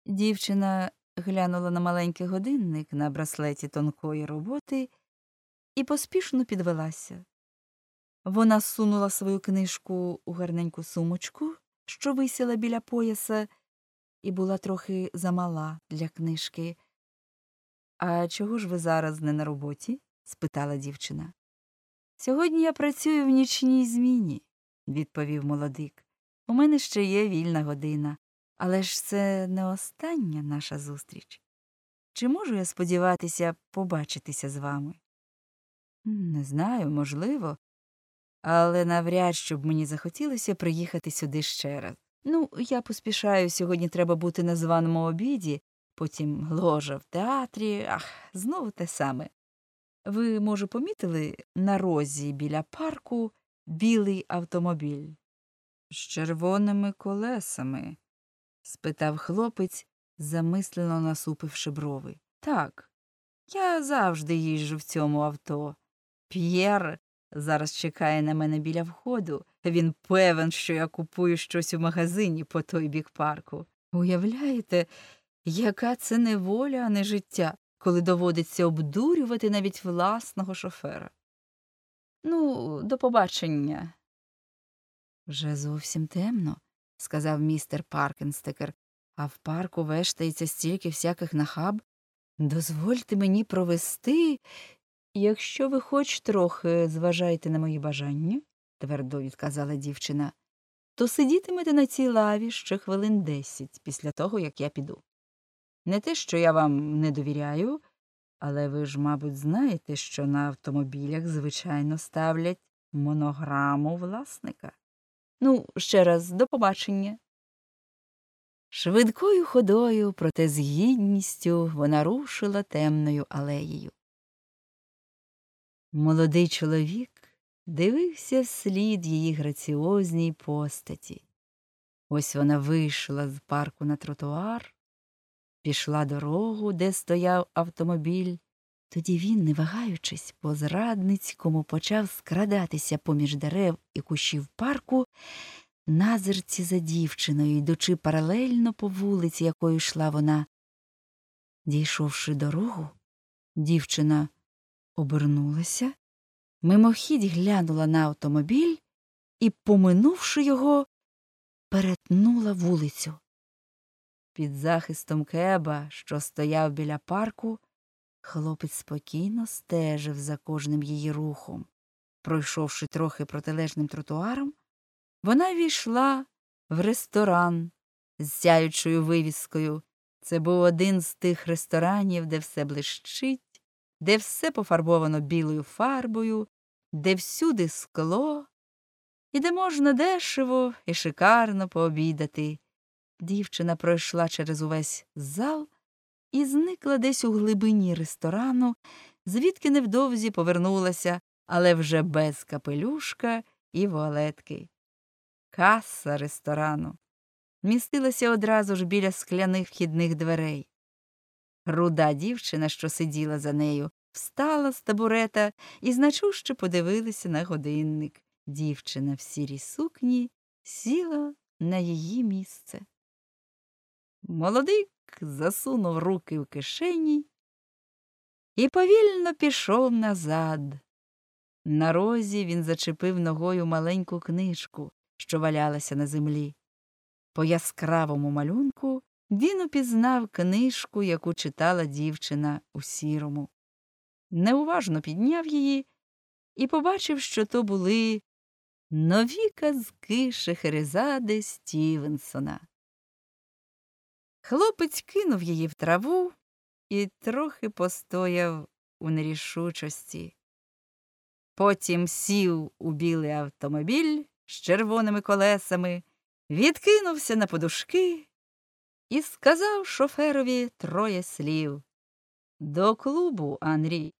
Дівчина глянула на маленький годинник на браслеті тонкої роботи і поспішно підвелася. Вона сунула свою книжку у гарненьку сумочку, що висіла біля пояса, і була трохи замала для книжки. «А чого ж ви зараз не на роботі?» – спитала дівчина. «Сьогодні я працюю в нічній зміні», – відповів молодик. «У мене ще є вільна година. Але ж це не остання наша зустріч. Чи можу я сподіватися побачитися з вами?» «Не знаю, можливо. Але навряд, щоб мені захотілося приїхати сюди ще раз. Я поспішаю, сьогодні треба бути на званому обіді, потім ложа в театрі, знову те саме. Ви, може, помітили на розі біля парку білий автомобіль?» «З червоними колесами?» – спитав хлопець, замислено насупивши брови. «Так, я завжди їжджу в цьому авто. П'єр зараз чекає на мене біля входу. Він певен, що я купую щось у магазині по той бік парку. Уявляєте, яка це неволя, а не життя, коли доводиться обдурювати навіть власного шофера. До побачення». «Вже зовсім темно», – сказав містер Паркенстекер, «а в парку вештається стільки всяких нахаб. Дозвольте мені провести, якщо ви хоч трохи зважаєте на мої бажання», – твердо відказала дівчина, «то сидітимете на цій лаві ще хвилин 10 після того, як я піду. Не те, що я вам не довіряю, але ви ж, мабуть, знаєте, що на автомобілях, звичайно, ставлять монограму власника. Ще раз, до побачення». Швидкою ходою, проте з гідністю, вона рушила темною алеєю. Молодий чоловік дивився вслід її граціозній постаті. Ось вона вийшла з парку на тротуар, пішла дорогу, де стояв автомобіль. Тоді він, не вагаючись, по зрадницькому почав скрадатися поміж дерев і кущів парку, назирці за дівчиною, йдучи паралельно по вулиці, якою йшла вона. Дійшовши дорогу, дівчина обернулася, мимохідь глянула на автомобіль і, поминувши його, перетнула вулицю. Під захистом кеба, що стояв біля парку, хлопець спокійно стежив за кожним її рухом. Пройшовши трохи протилежним тротуаром, вона війшла в ресторан з сяючою вивіскою. Це був один з тих ресторанів, де все блищить, де все пофарбовано білою фарбою, де всюди скло, і де можна дешево і шикарно пообідати. Дівчина пройшла через увесь зал і зникла десь у глибині ресторану, звідки невдовзі повернулася, але вже без капелюшка і вуалетки. Каса ресторану містилася одразу ж біля скляних вхідних дверей. Руда дівчина, що сиділа за нею, встала з табурета і значуще подивилася на годинник. Дівчина в сірій сукні сіла на її місце. Молодик засунув руки в кишені і повільно пішов назад. На розі він зачепив ногою маленьку книжку, що валялася на землі. По яскравому малюнку він упізнав книжку, яку читала дівчина у сірому. Неуважно підняв її і побачив, що то були нові казки Шехерезади Стівенсона. Хлопець кинув її в траву і трохи постояв у нерішучості. Потім сів у білий автомобіль з червоними колесами, відкинувся на подушки і сказав шоферові 3 слів. «До клубу, Анрі».